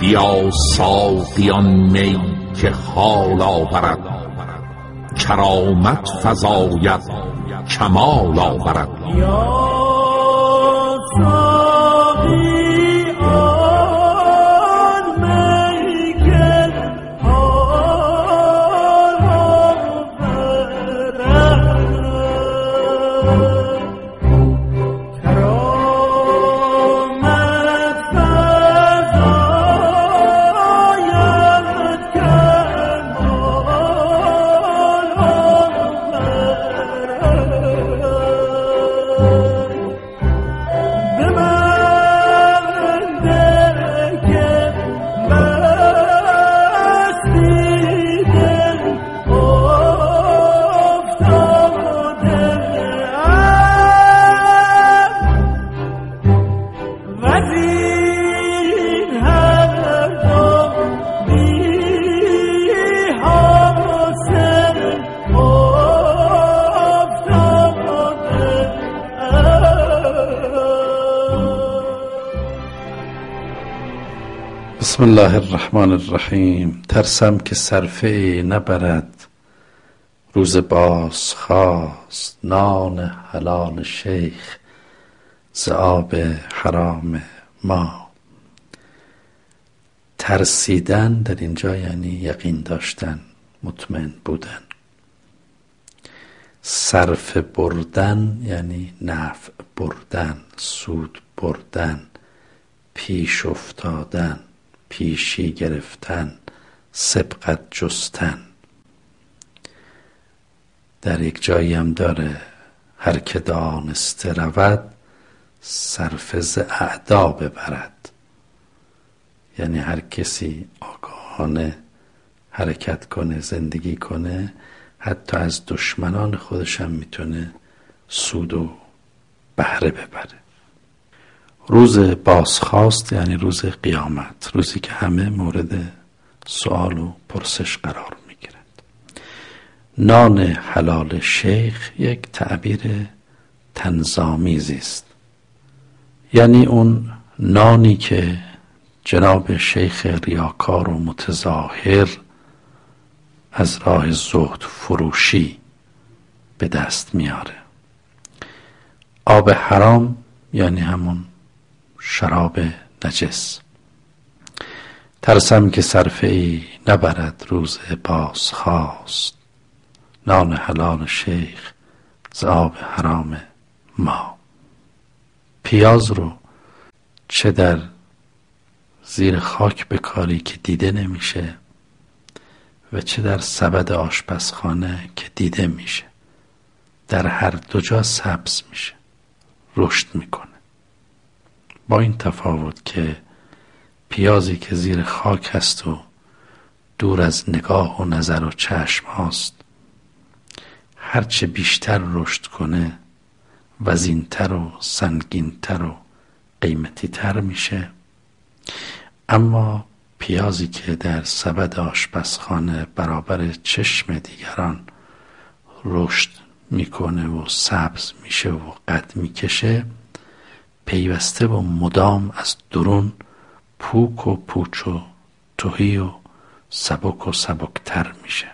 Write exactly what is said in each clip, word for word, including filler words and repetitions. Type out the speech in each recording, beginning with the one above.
بیا ساقیان می که حال آورد، کرامت فزاید کمال آورد. بسم الله الرحمن الرحیم. ترسم که صرفه نبرد روز باز خواست، نان حلال شیخ ز آب حرام ما. ترسیدن در اینجا یعنی یقین داشتن، مطمئن بودن. صرفه بردن یعنی نفع بردن، سود بردن، پیش افتادن، پیشی گرفتن، سبقت جستن. در یک جایی هم داره هر که دانسته رود صرفه ز اعدا ببرد، یعنی هر کسی آگاهانه حرکت کنه، زندگی کنه، حتی از دشمنان خودش هم میتونه سود و بهره ببره. روز بازخواست یعنی روز قیامت، روزی که همه مورد سوال و پرسش قرار میگیرند. نان حلال شیخ یک تعبیر طنزآمیزی است، یعنی اون نانی که جناب شیخ ریاکار و متظاهر از راه زهد فروشی به دست میاره. آب حرام یعنی همون شراب نجس. ترسم که صرفه ای نبرد روز باز خواست، نان حلال شیخ ز آب حرام ما. پیاز رو چه در زیر خاک بکاری که دیده نمیشه و چه در سبد آشپزخانه که دیده میشه، در هر دو جا سبز میشه، رشد میکنه. با این تفاوت که پیازی که زیر خاک هست و دور از نگاه و نظر و چشم هاست، هرچه بیشتر رشد کنه وزینتر و سنگینتر و قیمتی تر میشه. اما پیازی که در سبد آشپزخانه برابر چشم دیگران رشد میکنه و سبز میشه و قد میکشه، پیوسته و مدام از درون پوک و پوچ و تهی و سبک و سبکتر میشه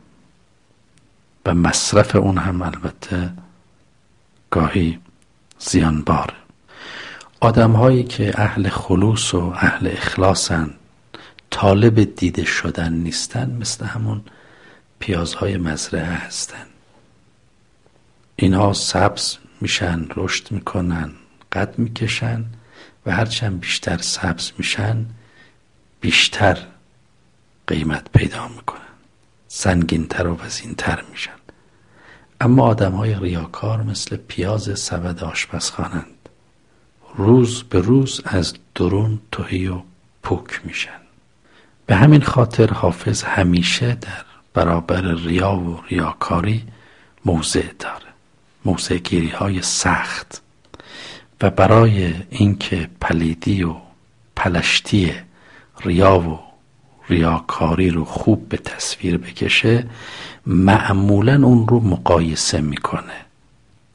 و مصرف اون هم البته گاهی زیانباره. آدم هایی که اهل خلوص و اهل اخلاصن، طالب دیده شدن نیستن، مثل همون پیازهای مزرعه هستن. اینها سبز میشن، رشد میکنن، قد میکشن و هرچند بیشتر سبز میشن بیشتر قیمت پیدا میکنن، سنگینتر و وزینتر میشن. اما آدم های ریاکار مثل پیاز سبد آشپزخانند، روز به روز از درون تهی و پوک میشن. به همین خاطر حافظ همیشه در برابر ریا و ریاکاری موضع داره، موضع گیری های سخت، و برای اینکه پلیدی و پلشتی ریا و ریاکاری رو خوب به تصویر بکشه، معمولاً اون رو مقایسه میکنه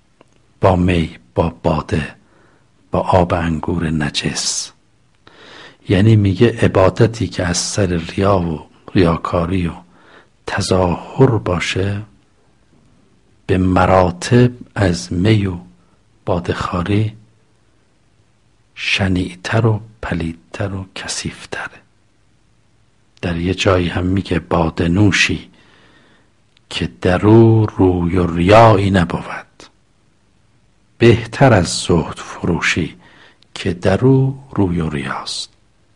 با می، با باده، با آب انگور نجس. یعنی میگه عبادتی که از سر ریا و ریاکاری و تظاهر باشه به مراتب از می و بادخواری شنیعتر و پلیدتر و کثیفتره. در یه جایی هم میگه باده نوشی که درو روی و ریایی نبود، بهتر از زهد فروشی که درو روی و ریاست.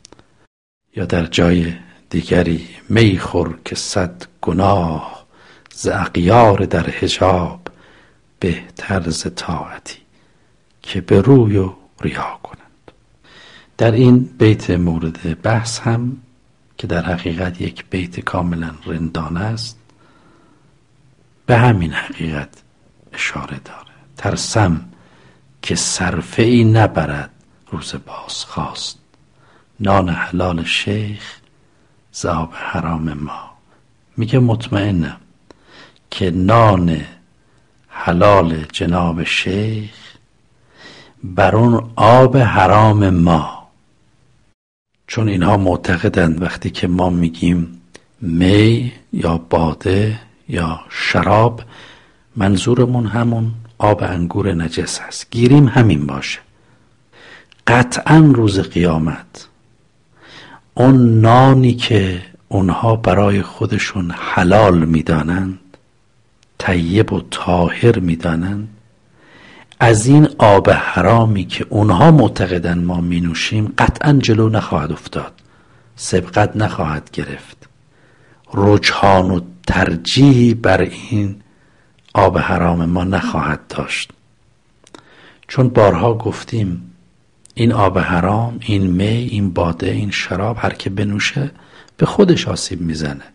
یا در جای دیگری می خور که صد گناه، ز اغیار در حجاب بهتر ز طاعتی که به روی و ریا کنند. در این بیت مورد بحث هم که در حقیقت یک بیت کاملا رندانه است، به همین حقیقت اشاره داره. ترسم که صرفه ای نبرد روز بازخواست، نان حلال شیخ ز آب حرام ما. میگه مطمئنم که نان حلال جناب شیخ بر اون آب حرام ما، چون اینها معتقدند وقتی که ما میگیم می یا باده یا شراب منظورمون همون آب انگور نجس هست، گیریم همین باشه. قطعا روز قیامت اون نانی که اونها برای خودشون حلال میدانند، طیب و طاهر میدانند، از این آب حرامی که اونها معتقدن ما می نوشیم قطعا جلو نخواهد افتاد، سبقت نخواهد گرفت، رجحان و ترجیحی بر این آب حرام ما نخواهد داشت. چون بارها گفتیم این آب حرام، این می، این باده، این شراب، هر که بنوشه به خودش آسیب میزنه.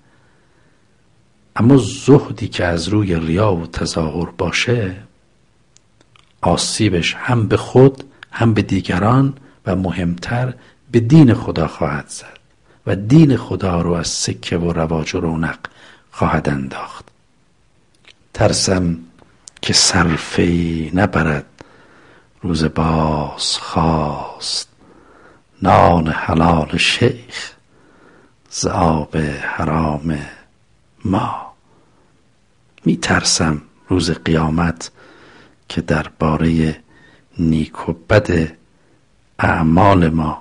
اما زهدی که از روی ریا و تظاهر باشه آسیبش هم به خود هم به دیگران و مهمتر به دین خدا خواهد زد و دین خدا رو از سکه و رواج و رونق خواهد انداخت. ترسم که صرفه‌ای نبرد روز باز خواست، نان حلال شیخ ز آب حرام ما. می ترسم روز قیامت که درباره نیک و بد اعمال ما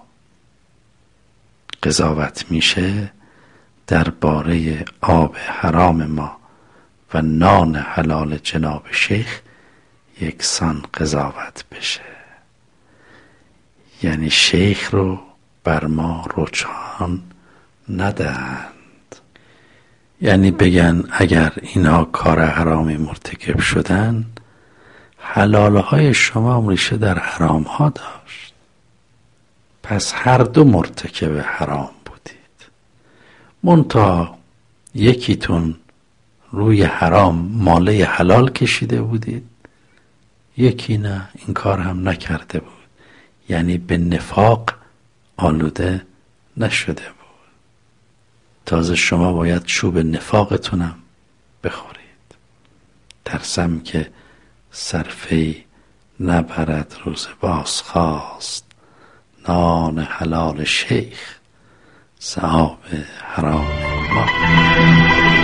قضاوت میشه، درباره آب حرام ما و نان حلال جناب شیخ یکسان قضاوت بشه. یعنی شیخ رو بر ما رجحان ندهند، یعنی بگن اگر اینا کار حرامی مرتکب شدن، حلاله های شما هم ریشه در حرام ها داشت، پس هر دو مرتکب حرام بودید. منتها یکیتون روی حرام ماله حلال کشیده بودید، یکی نه، این کار هم نکرده بود، یعنی به نفاق آلوده نشده بود. تازه شما باید چوب نفاقتونم بخورید. ترسم که صرفه‌ای نبرد روز بازخواست، نان حلال شیخ ز آب حرام ما.